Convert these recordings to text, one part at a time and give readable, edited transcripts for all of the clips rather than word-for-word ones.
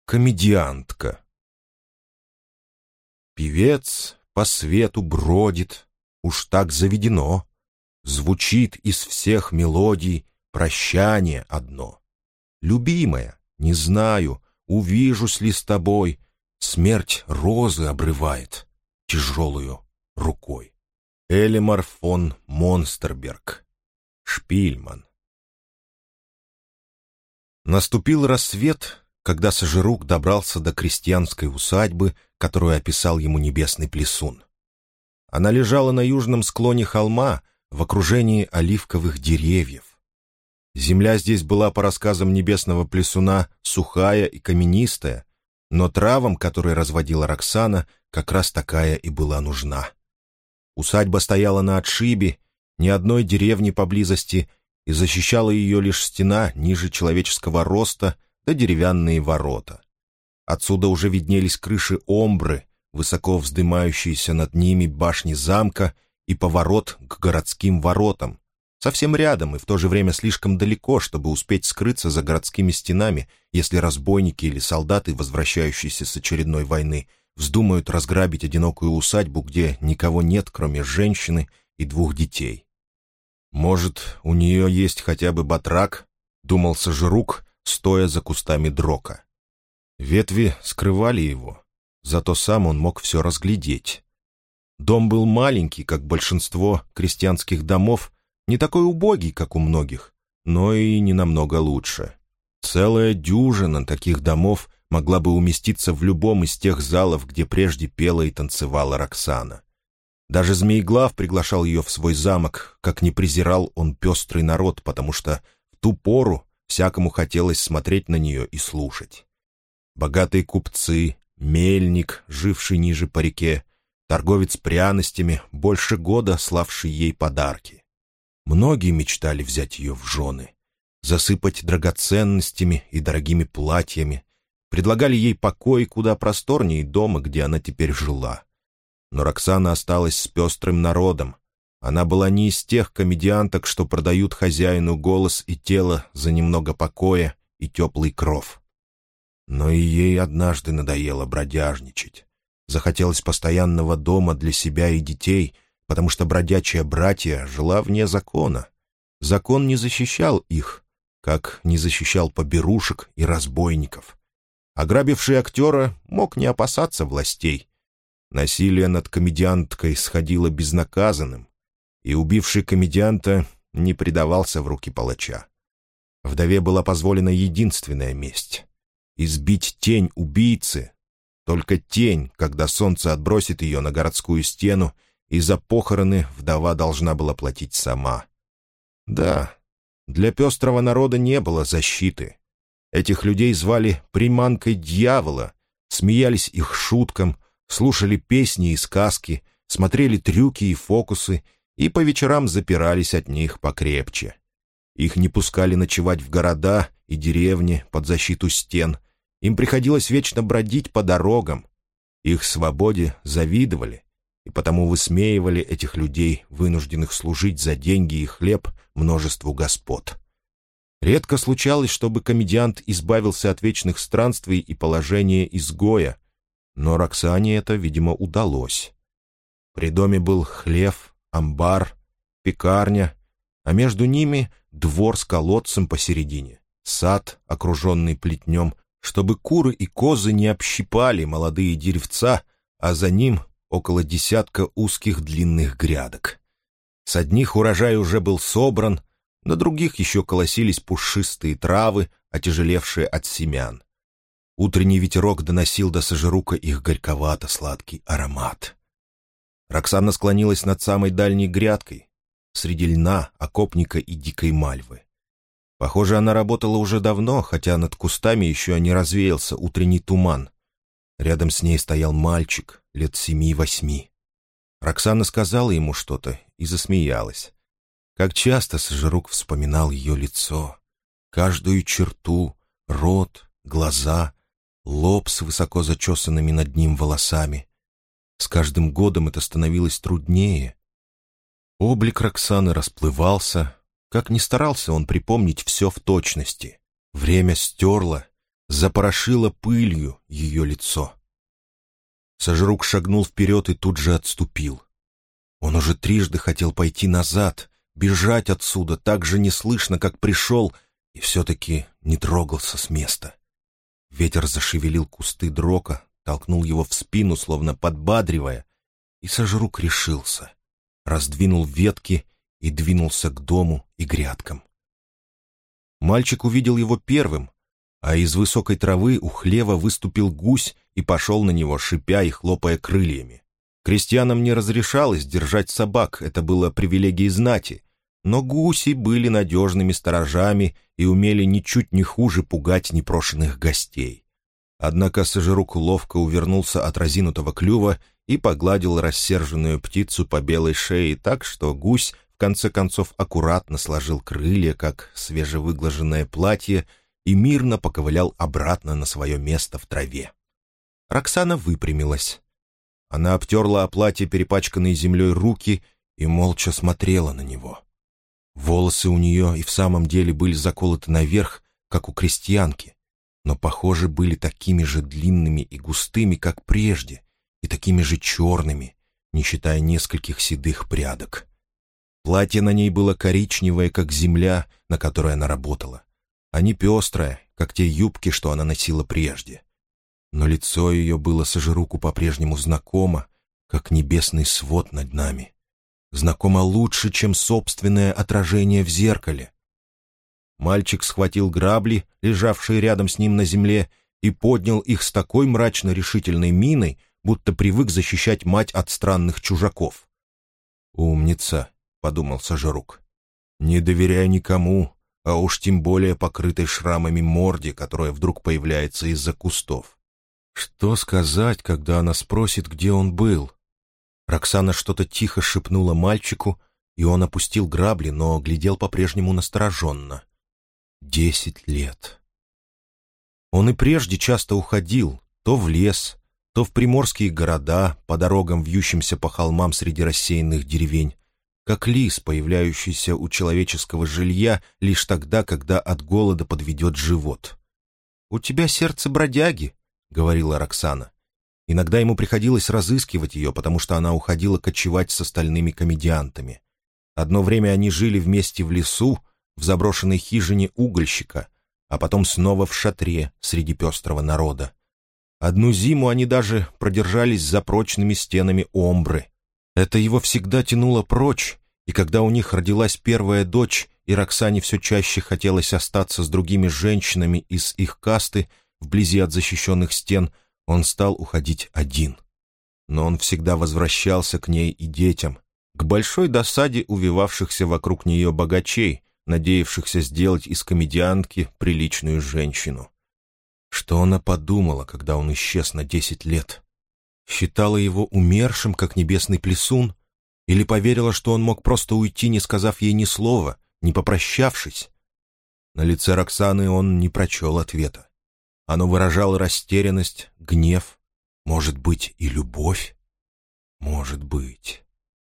Комедиантка. Певец по свету бродит, уж так заведено. Звучит из всех мелодий прощание одно. Любимая, не знаю, увижусь ли с тобой, смерть розы обрывает тяжелую рукой. Элимар фон Монстерберг. Шпильман. Наступил рассвет, когда Сожирук добрался до крестьянской усадьбы, которую описал ему небесный плесун. Она лежала на южном склоне холма в окружении оливковых деревьев. Земля здесь была, по рассказам небесного плесуна, сухая и каменистая, но травам, которые разводила Роксана, как раз такая и была нужна. Усадьба стояла на отшибе, ни одной деревни поблизости, и защищала ее лишь стена ниже человеческого роста да деревянные ворота. Отсюда уже виднелись крыши Омбры, высоко вздымающиеся над ними башни замка и поворот к городским воротам, совсем рядом и в то же время слишком далеко, чтобы успеть скрыться за городскими стенами, если разбойники или солдаты, возвращающиеся с очередной войны, вздумают разграбить одинокую усадьбу, где никого нет, кроме женщины и 2 детей. «Может, у нее есть хотя бы батрак?» — думал Сожирук, стоя за кустами дрока. Ветви скрывали его, зато сам он мог все разглядеть. Дом был маленький, как большинство крестьянских домов, не такой убогий, как у многих, но и не намного лучше. Целая дюжина таких домов могла бы уместиться в любом из тех залов, где прежде пела и танцевала Роксана. Даже Змееглав приглашал ее в свой замок, как не презирал он пестрый народ, потому что в ту пору всякому хотелось смотреть на нее и слушать. Богатые купцы, мельник, живший ниже по реке, торговец пряностями, больше года славший ей подарки. Многие мечтали взять ее в жены, засыпать драгоценностями и дорогими платьями, предлагали ей покой куда просторнее дома, где она теперь жила. Но Роксана осталась с пестрым народом. Она была не из тех комедианток, что продают хозяину голос и тело за немного покоя и теплый кров. Но и ей однажды надоело бродяжничать. Захотелось постоянного дома для себя и детей, потому что бродячая братья жила вне закона. Закон не защищал их, как не защищал поберушек и разбойников. Ограбивший актера мог не опасаться властей. Насилие над комедианткой сходило безнаказанным, и убивший комедианта не предавался в руки палача. Вдове была позволена единственная месть — избить тень убийцы, только тень, когда солнце отбросит ее на городскую стену, и за похороны вдова должна была платить сама. Да, для пестрого народа не было защиты. Этих людей звали приманкой дьявола, смеялись их шуткам, слушали песни и сказки, смотрели трюки и фокусы и по вечерам запирались от них покрепче. Их не пускали ночевать в города и деревни под защиту стен, им приходилось вечно бродить по дорогам. Их свободе завидовали, и потому высмеивали этих людей, вынужденных служить за деньги и хлеб множеству господ. Редко случалось, чтобы комедиант избавился от вечных странствий и положения изгоя, но Роксане это, видимо, удалось. При доме был хлев, амбар, пекарня, а между ними двор с колодцем посередине, сад, окруженный плетнем, чтобы куры и козы не общипали молодые деревца, а за ним около 10 узких длинных грядок. С одних урожай уже был собран, на других еще колосились пушистые травы, отяжелевшие от семян. Утренний ветерок доносил до Сожирука их горьковато-сладкий аромат. Роксана склонилась над самой дальней грядкой, среди льна, окопника и дикой мальвы. Похоже, она работала уже давно, хотя над кустами еще не развеялся утренний туман. Рядом с ней стоял мальчик, лет 7-8. Роксана сказала ему что-то и засмеялась. Как часто Сожирук вспоминал ее лицо, каждую черту, рот, глаза, лоб с высоко зачесанными над ним волосами. С каждым годом это становилось труднее. Облик Роксаны расплывался. Как ни старался он припомнить все в точности. Время стерло, запорошило пылью ее лицо. Сожрук шагнул вперед и тут же отступил. Он уже трижды хотел пойти назад, бежать отсюда так же неслышно, как пришел, и все-таки не трогался с места. Ветер зашевелил кусты дрока, толкнул его в спину, словно подбадривая, и Сожрук решился, раздвинул ветки и двинулся к дому и грядкам. Мальчик увидел его первым, а из высокой травы у хлева выступил гусь и пошел на него, шипя и хлопая крыльями. Крестьянам не разрешалось держать собак, это было привилегией знати, но гуси были надежными сторожами и умели ничуть не хуже пугать непрошенных гостей. Однако Сожрук ловко увернулся от разинутого клюва и погладил рассерженную птицу по белой шее так, что гусь в конце концов аккуратно сложил крылья, как свежевыглаженное платье, и мирно поковылял обратно на свое место в траве. Роксана выпрямилась. Она обтерла о платье перепачканные землей руки и молча смотрела на него. Волосы у нее и в самом деле были заколоты наверх, как у крестьянки, но, похоже, были такими же длинными и густыми, как прежде, и такими же черными, не считая нескольких седых прядок. Платье на ней было коричневое, как земля, на которой она работала, а не пестрое, как те юбки, что она носила прежде. Но лицо ее было Сожруку по-прежнему знакомо, как небесный свод над нами. Знакомо лучше, чем собственное отражение в зеркале. Мальчик схватил грабли, лежавшие рядом с ним на земле, и поднял их с такой мрачно-решительной миной, будто привык защищать мать от странных чужаков. «Умница», — подумал Сожрук. «Не доверяй никому, а уж тем более покрытой шрамами морде, которая вдруг появляется из-за кустов. Что сказать, когда она спросит, где он был?» Роксана что-то тихо шепнула мальчику, и он опустил грабли, но глядел по-прежнему настороженно. 10 лет. Он и прежде часто уходил, то в лес, то в приморские города, по дорогам, вьющимся по холмам среди рассеянных деревень, как лис, появляющийся у человеческого жилья лишь тогда, когда от голода подведет живот. «У тебя сердце бродяги», — говорила Роксана. Иногда ему приходилось разыскивать ее, потому что она уходила кочевать с остальными комедиантами. Одно время они жили вместе в лесу, в заброшенной хижине угольщика, а потом снова в шатре среди пестрого народа. Одну зиму они даже продержались за прочными стенами Омбры. Это его всегда тянуло прочь, и когда у них родилась первая дочь, и Роксане все чаще хотелось остаться с другими женщинами из их касты вблизи от защищенных стен, он стал уходить один. Но он всегда возвращался к ней и детям, к большой досаде увивавшихся вокруг нее богачей, надеявшихся сделать из комедиантки приличную женщину. Что она подумала, когда он исчез на 10 лет? Считала его умершим, как небесный плесун? Или поверила, что он мог просто уйти, не сказав ей ни слова, не попрощавшись? На лице Роксаны он не прочел ответа. Оно выражало растерянность, гнев, может быть, и любовь? Может быть.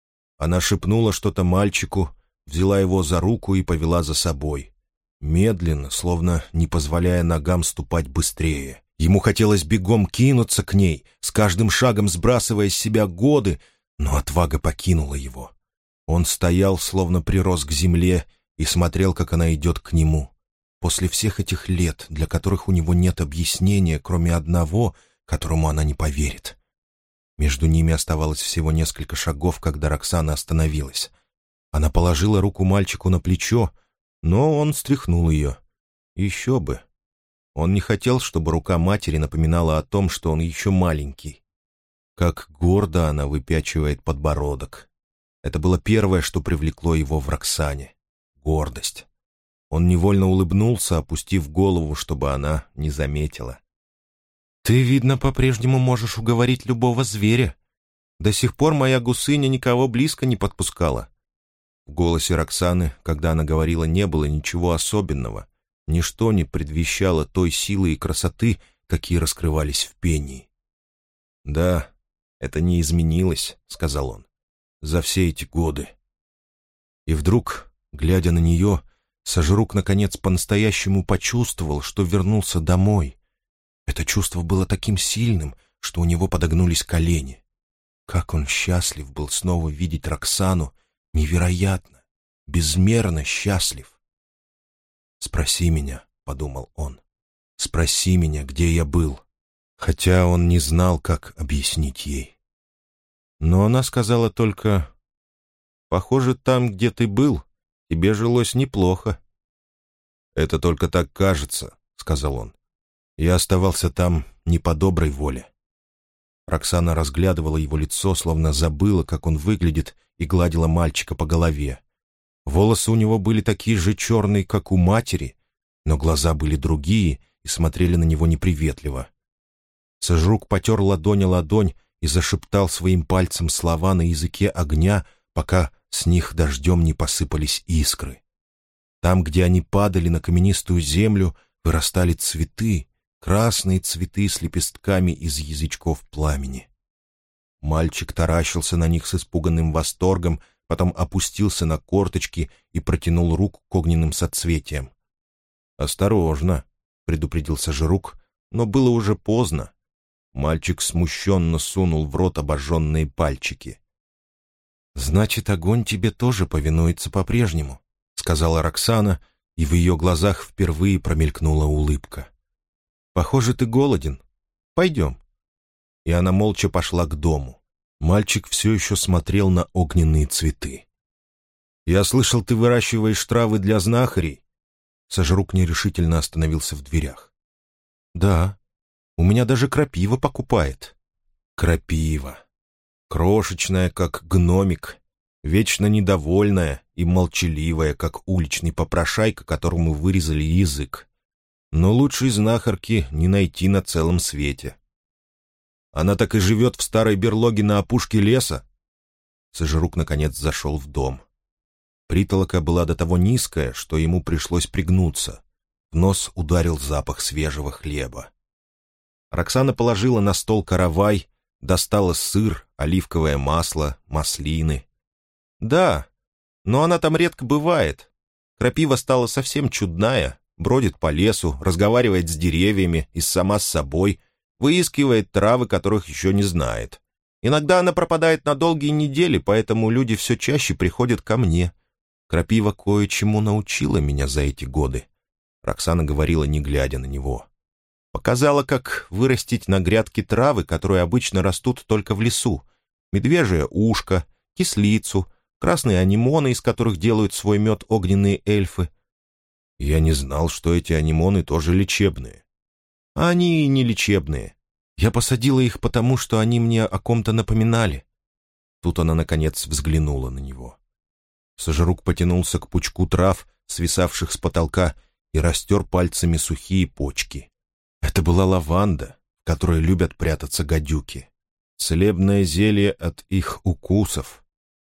Она шепнула что-то мальчику, взяла его за руку и повела за собой. Медленно, словно не позволяя ногам ступать быстрее. Ему хотелось бегом кинуться к ней, с каждым шагом сбрасывая с себя годы, но отвага покинула его. Он стоял, словно прирос к земле, и смотрел, как она идет к нему. После всех этих лет, для которых у него нет объяснения, кроме одного, которому она не поверит. Между ними оставалось всего несколько шагов, когда Роксана остановилась. Она положила руку мальчику на плечо, но он стряхнул ее. Еще бы. Он не хотел, чтобы рука матери напоминала о том, что он еще маленький. Как гордо она выпячивает подбородок. Это было первое, что привлекло его в Роксане. Гордость. Он невольно улыбнулся, опустив голову, чтобы она не заметила. «Ты, видно, по-прежнему можешь уговорить любого зверя. До сих пор моя гусыня никого близко не подпускала». В голосе Роксаны, когда она говорила, не было ничего особенного. Ничто не предвещало той силы и красоты, какие раскрывались в пении. «Да, это не изменилось», — сказал он, — «за все эти годы». И вдруг, глядя на нее, Сожрук, наконец, по-настоящему почувствовал, что вернулся домой, Это чувство было таким сильным, что у него подогнулись колени. Как он счастлив был снова видеть Роксану, невероятно, безмерно счастлив. «Спроси меня», — подумал он, — «спроси меня, где я был», хотя он не знал, как объяснить ей. Но она сказала только: «Похоже, там, где ты был, тебе жилось неплохо». «Это только так кажется», — сказал он. «Я оставался там не по доброй воле». Роксана разглядывала его лицо, словно забыла, как он выглядит, и гладила мальчика по голове. Волосы у него были такие же черные, как у матери, но глаза были другие и смотрели на него неприветливо. Сожрук потер ладонь о ладонь и зашептал своим пальцем слова на языке огня, пока с них дождем не посыпались искры. Там, где они падали на каменистую землю, вырастали цветы, красные цветы с лепестками из язычков пламени. Мальчик таращился на них с испуганным восторгом, потом опустился на корточки и протянул руку к огненным соцветиям. «Осторожно», — предупредил Сожрук, но было уже поздно. Мальчик смущенно сунул в рот обожженные пальчики. «Значит, огонь тебе тоже повинуется по-прежнему», — сказала Роксана, и в ее глазах впервые промелькнула улыбка. «Похоже, ты голоден. Пойдем». И она молча пошла к дому. Мальчик все еще смотрел на огненные цветы. «Я слышал, ты выращиваешь травы для знахарей?» Сожрук нерешительно остановился в дверях. «Да, у меня даже крапива покупает». «Крапива. Крошечная, как гномик, вечно недовольная и молчаливая, как уличный попрошайка, которому вырезали язык. Но лучшей знахарки не найти на целом свете. Она так и живет в старой берлоге на опушке леса». Сожрук, наконец, зашел в дом. Притолока была до того низкая, что ему пришлось пригнуться. В нос ударил запах свежего хлеба. Роксана положила на стол каравай, достала сыр, оливковое масло, маслины. «Да, но она там редко бывает. Крапива стала совсем чудная, бродит по лесу, разговаривает с деревьями и сама с собой, выискивает травы, которых еще не знает. Иногда она пропадает на долгие недели, поэтому люди все чаще приходят ко мне. Крапива кое-чему научила меня за эти годы». Роксана говорила, не глядя на него. «Показала, как вырастить на грядке травы, которые обычно растут только в лесу. Медвежье ушко, кислицу, красные анимоны, из которых делают свой мед огненные эльфы». «Я не знал, что эти анимоны тоже лечебные». «А они и не лечебные. Я посадила их потому, что они мне о ком-то напоминали». Тут она, наконец, взглянула на него. Сожрук потянулся к пучку трав, свисавших с потолка, и растер пальцами сухие почки. Это была лаванда, в которой любят прятаться гадюки. Целебное зелье от их укусов.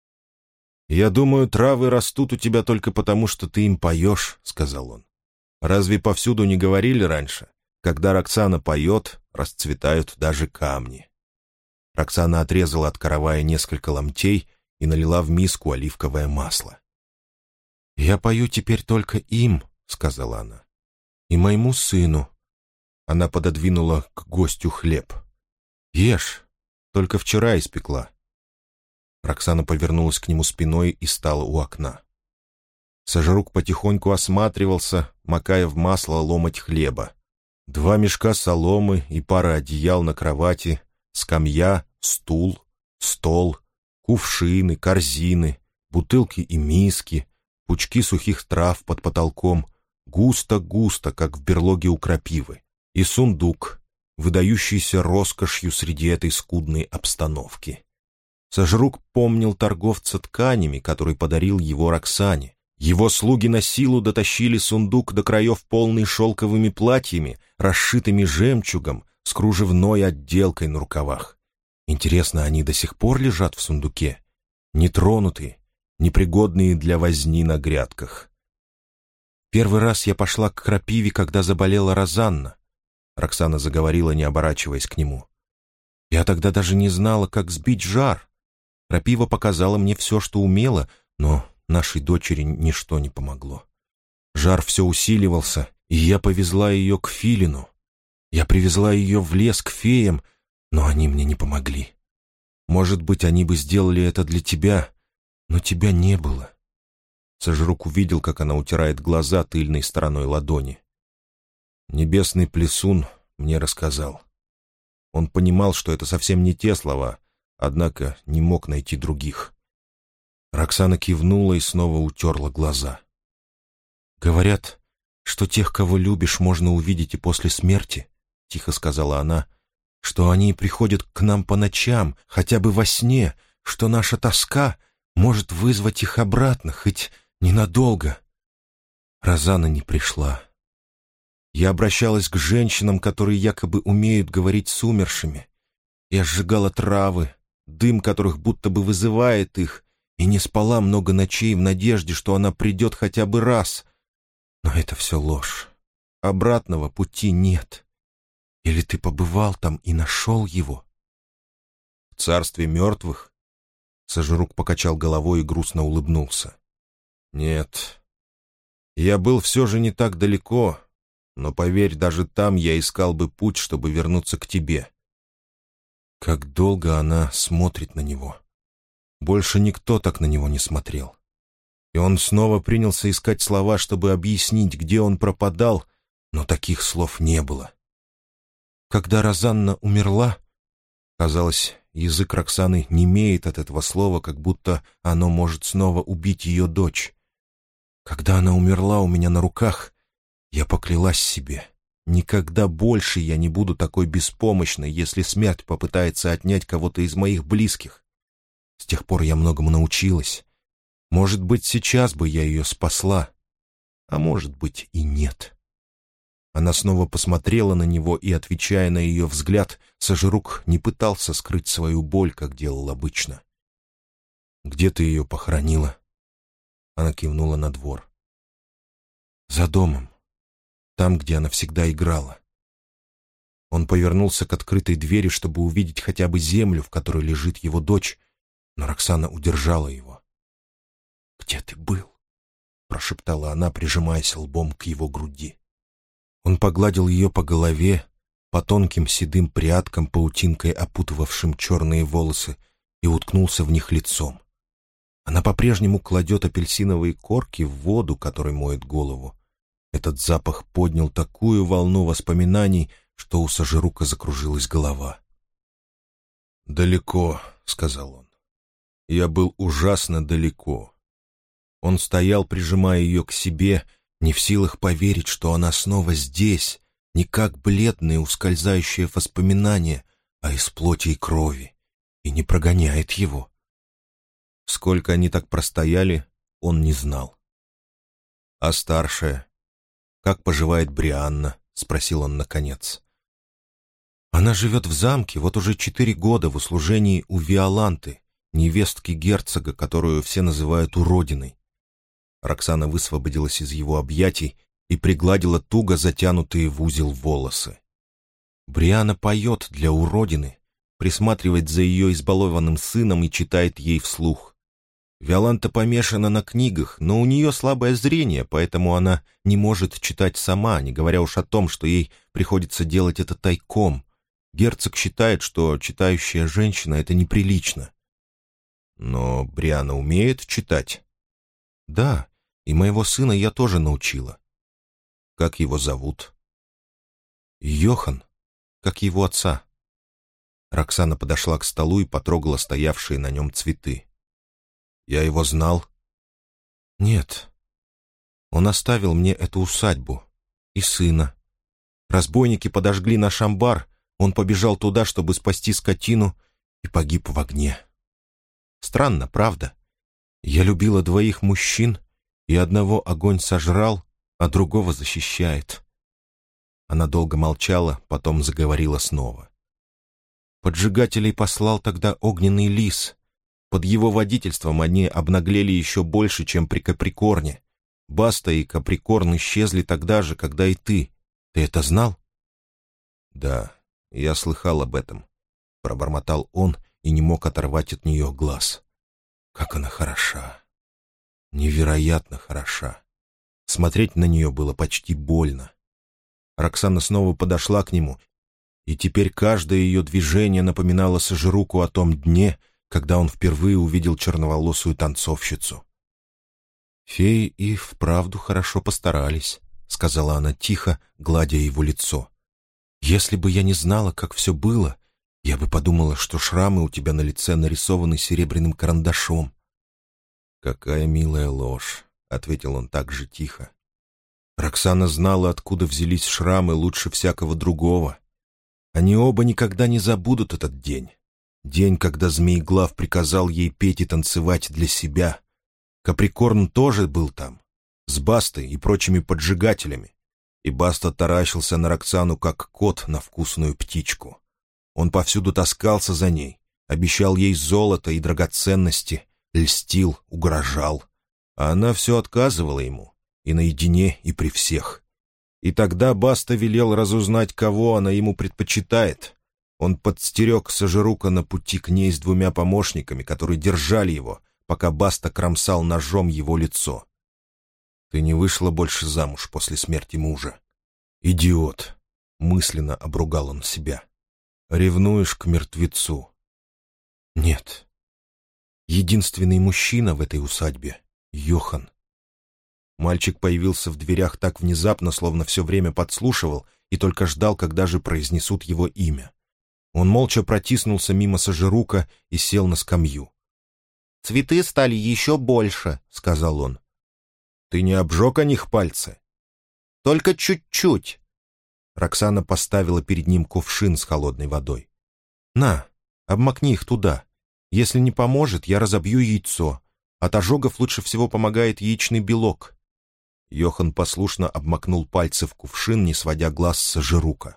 «Я думаю, травы растут у тебя только потому, что ты им поешь», — сказал он. «Разве повсюду не говорили раньше? Когда Роксана поет, расцветают даже камни». Роксана отрезала от каравая несколько ломтей и налила в миску оливковое масло. «Я пою теперь только им», — сказала она, — «и моему сыну». Она пододвинула к гостю хлеб. «Ешь, только вчера испекла». Роксана повернулась к нему спиной и стала у окна. Сожрук потихоньку осматривался, макая в масло ломоть хлеба. 2 мешка соломы и пара одеял на кровати, скамья, стул, стол, кувшины, корзины, бутылки и миски, пучки сухих трав под потолком, густо-густо, как в берлоге у крапивы, и сундук, выдающийся роскошью среди этой скудной обстановки. Сожрук помнил торговца тканями, который подарил его Роксане. Его слуги на силу дотащили сундук до краев, полный шелковыми платьями, расшитыми жемчугом, с кружевной отделкой на рукавах. Интересно, они до сих пор лежат в сундуке? Нетронутые, непригодные для возни на грядках. «Первый раз я пошла к крапиве, когда заболела Розанна», — Роксана заговорила, не оборачиваясь к нему. «Я тогда даже не знала, как сбить жар. Крапива показала мне все, что умела, но нашей дочери ничто не помогло. Жар все усиливался, и я повезла ее к филину. Я привезла ее в лес к феям, но они мне не помогли. Может быть, они бы сделали это для тебя, но тебя не было». Сожрук увидел, как она утирает глаза тыльной стороной ладони. Небесный плесун мне рассказал. Он понимал, что это совсем не те слова, однако не мог найти других. Роксана кивнула и снова утерла глаза. «Говорят, что тех, кого любишь, можно увидеть и после смерти», — тихо сказала она, «что они приходят к нам по ночам, хотя бы во сне, что наша тоска может вызвать их обратно, хоть ненадолго». Розана не пришла. Я обращалась к женщинам, которые якобы умеют говорить с умершими. Я сжигала травы, дым которых будто бы вызывает их, и не спала много ночей в надежде, что она придет хотя бы раз. Но это все ложь. Обратного пути нет. Или ты побывал там и нашел его? В царстве мертвых? Сожрук покачал головой и грустно улыбнулся. Нет. Я был все же не так далеко, но, поверь, даже там я искал бы путь, чтобы вернуться к тебе. Как долго она смотрит на него. Больше никто так на него не смотрел. И он снова принялся искать слова, чтобы объяснить, где он пропадал, но таких слов не было. Когда Розанна умерла, казалось, язык Роксаны немеет от этого слова, как будто оно может снова убить ее дочь. Когда она умерла у меня на руках, я поклялась себе: никогда больше я не буду такой беспомощной, если смерть попытается отнять кого-то из моих близких. С тех пор я многому научилась. Может быть, сейчас бы я ее спасла, а может быть и нет. Она снова посмотрела на него, и, отвечая на ее взгляд, Сожрук не пытался скрыть свою боль, как делал обычно. «Где ты ее похоронила?» Она кивнула на двор. «За домом. Там, где она всегда играла». Он повернулся к открытой двери, чтобы увидеть хотя бы землю, в которой лежит его дочь, но Роксана удержала его. «Где ты был?» — прошептала она, прижимаясь лбом к его груди. Он погладил ее по голове, по тонким седым прядкам, паутинкой опутывавшим черные волосы, и уткнулся в них лицом. Она по-прежнему кладет апельсиновые корки в воду, которой моет голову. Этот запах поднял такую волну воспоминаний, что у Сожрука закружилась голова. «Далеко», — сказал он. «Я был ужасно далеко». Он стоял, прижимая ее к себе, не в силах поверить, что она снова здесь, не как бледные ускользающие воспоминания, а из плоти и крови, и не прогоняет его. Сколько они так простояли, он не знал. «А старшая? Как поживает Брианна?» — спросил он наконец. «Она живет в замке вот уже 4 года в услужении у Виоланты, невестки герцога, которую все называют уродиной». Роксана высвободилась из его объятий и пригладила туго затянутые в узел волосы. Брианна поет для уродины, присматривает за ее избалованным сыном и читает ей вслух. Виоланта помешана на книгах, но у нее слабое зрение, поэтому она не может читать сама, не говоря уж о том, что ей приходится делать это тайком. Герцог считает, что читающая женщина — это неприлично. Но Брианна умеет читать? Да, и моего сына я тоже научила. Как его зовут? Йохан, как его отца. Роксана подошла к столу и потрогала стоявшие на нем цветы. Я его знал? Нет. Он оставил мне эту усадьбу и сына. Разбойники подожгли наш амбар, он побежал туда, чтобы спасти скотину, и погиб в огне. Странно, правда? Я любила 2 мужчин, и одного огонь сожрал, а другого защищает. Она долго молчала, потом заговорила снова. Поджигателей послал тогда огненный лис. Под его водительством они обнаглели еще больше, чем при Каприкорне. Баста и Каприкорн исчезли тогда же, когда и ты. Ты это знал? Да, я слыхал об этом, пробормотал он и не мог оторвать от нее глаз. Как она хороша! Невероятно хороша! Смотреть на нее было почти больно. Роксана снова подошла к нему И теперь каждое ее движение напоминало Сожируку о том дне, когда он впервые увидел черноволосую танцовщицу. «Феи и вправду хорошо постарались», — сказала она тихо, гладя его лицо. «Если бы я не знала, как все было, я бы подумала, что шрамы у тебя на лице нарисованы серебряным карандашом». «Какая милая ложь», — ответил он так же тихо. Роксана знала, откуда взялись шрамы лучше всякого другого. Они оба никогда не забудут этот день. День, когда Змееглав приказал ей петь и танцевать для себя. Каприкорн тоже был там, с Бастой и прочими поджигателями. И Баста таращился на Роксану, как кот на вкусную птичку. Он повсюду таскался за ней, обещал ей золото и драгоценности, льстил, угрожал. А она все отказывала ему, и наедине, и при всех. И тогда Баста велел разузнать, кого она ему предпочитает. Он подстерег Сожирука на пути к ней с 2 помощниками, которые держали его, пока Баста кромсал ножом его лицо. «Ты не вышла больше замуж после смерти мужа. Идиот!» — мысленно обругал он себя. «Ревнуешь к мертвецу». «Нет. Единственный мужчина в этой усадьбе — Йохан». Мальчик появился в дверях так внезапно, словно все время подслушивал и только ждал, когда же произнесут его имя. Он молча протиснулся мимо Сожирука и сел на скамью. «Цветы стали еще больше», — сказал он. «Ты не обжег о них пальцы?» «Только чуть-чуть». Роксана поставила перед ним кувшин с холодной водой. «На, обмакни их туда. Если не поможет, я разобью яйцо. От ожогов лучше всего помогает яичный белок». Йохан послушно обмакнул пальцы в кувшин, не сводя глаз с Сожирука.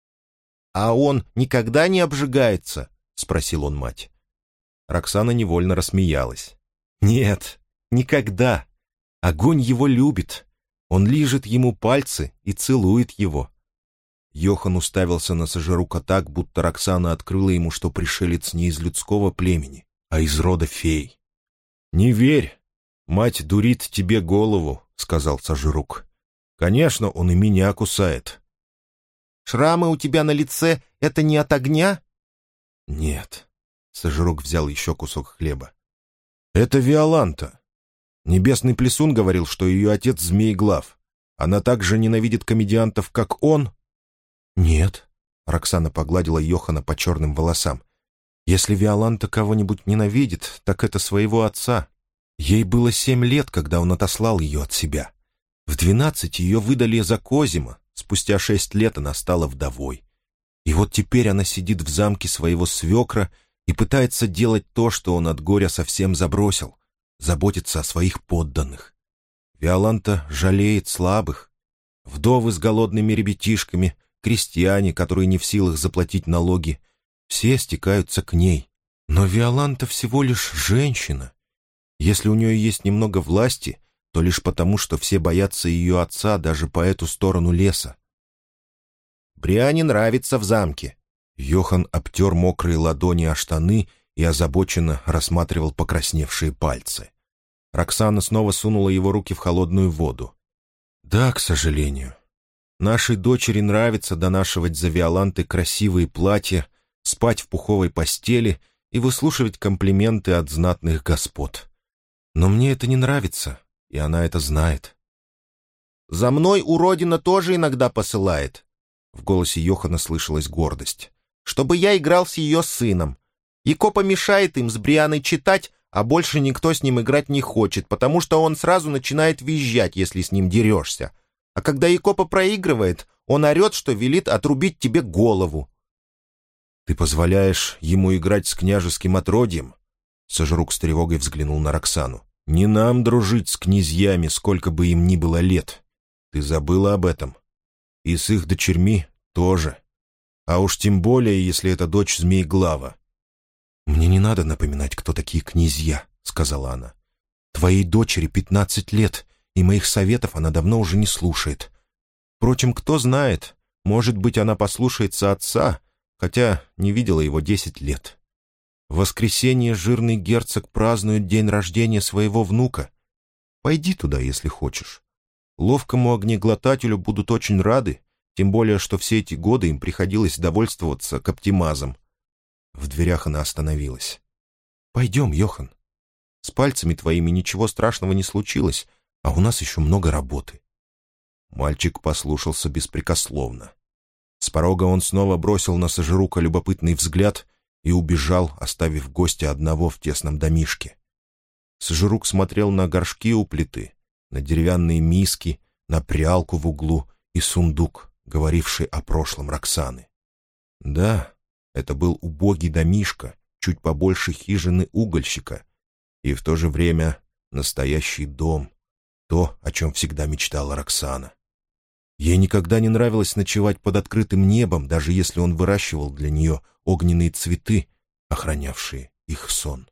«А он никогда не обжигается?» — спросил он мать. Роксана невольно рассмеялась. «Нет, никогда. Огонь его любит. Он лижет ему пальцы и целует его». Йохан уставился на Сожирука так, будто Роксана открыла ему, что пришелец не из людского племени, а из рода фей. «Не верь. Мать дурит тебе голову», — сказал Сожирук. «Конечно, он и меня кусает». «Шрамы у тебя на лице — это не от огня?» «Нет». Сожирук взял еще кусок хлеба. «Это Виоланта. Небесный Плесун говорил, что ее отец Змееглав. Она так же ненавидит комедиантов, как он?» «Нет», — Роксана погладила Йохана по черным волосам. «Если Виоланта кого-нибудь ненавидит, так это своего отца. Ей было 7 лет, когда он отослал ее от себя. В 12 ее выдали за Козима, спустя 6 лет она стала вдовой. И вот теперь она сидит в замке своего свекра и пытается делать то, что он от горя совсем забросил, заботиться о своих подданных. Виоланта жалеет слабых. Вдовы с голодными ребятишками, крестьяне, которые не в силах заплатить налоги, все стекаются к ней. Но Виоланта всего лишь женщина. Если у нее есть немного власти, то лишь потому, что все боятся ее отца даже по эту сторону леса. «Бриане нравится в замке». Йохан обтер мокрые ладони о штаны и озабоченно рассматривал покрасневшие пальцы. Роксана снова сунула его руки в холодную воду. «Да, к сожалению. Нашей дочери нравится донашивать за Виоланты красивые платья, спать в пуховой постели и выслушивать комплименты от знатных господ. Но мне это не нравится, и она это знает». «За мной уродина тоже иногда посылает». В голосе Йохана слышалась гордость. «Чтобы я играл с ее сыном. Якопа мешает им с Брианой читать, а больше никто с ним играть не хочет, потому что он сразу начинает визжать, если с ним дерешься. А когда Якопа проигрывает, он орет, что велит отрубить тебе голову». «Ты позволяешь ему играть с княжеским отродьем?» Сожирук с тревогой взглянул на Роксану. «Не нам дружить с князьями, сколько бы им ни было лет. Ты забыла об этом? И с их дочерьми тоже. А уж тем более, если это дочь Змееглава». «Мне не надо напоминать, кто такие князья», — сказала она. «Твоей дочери 15 лет, и моих советов она давно уже не слушает. Впрочем, кто знает, может быть, она послушается отца, хотя не видела его 10 лет. В воскресенье жирный герцог празднует день рождения своего внука. Пойди туда, если хочешь. Ловкому огнеглотателю будут очень рады, Тем более, что все эти годы им приходилось довольствоваться коптимазом. В дверях она остановилась. «Пойдем, Йохан. С пальцами твоими ничего страшного не случилось, а у нас еще много работы». Мальчик послушался беспрекословно. С порога он снова бросил на Сожирука любопытный взгляд и убежал, оставив гостя одного в тесном домишке. Сожирук смотрел на горшки у плиты, на деревянные миски, на прялку в углу и сундук, говоривший о прошлом Роксаны. Да, это был убогий домишко, чуть побольше хижины угольщика, и в то же время настоящий дом, то, о чем всегда мечтала Роксана. Ей никогда не нравилось ночевать под открытым небом, даже если он выращивал для нее огненные цветы, охранявшие их сон.